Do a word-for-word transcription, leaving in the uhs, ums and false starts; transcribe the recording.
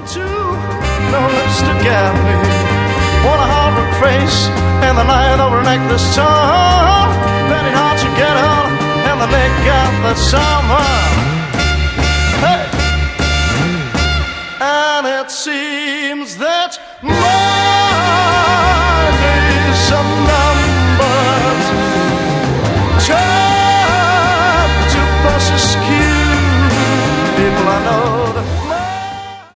Two, no lipstick at me. Want a hard face and the night over her necklace charm. Very hard to get on and the neck got the summer. Hey! And it seems that more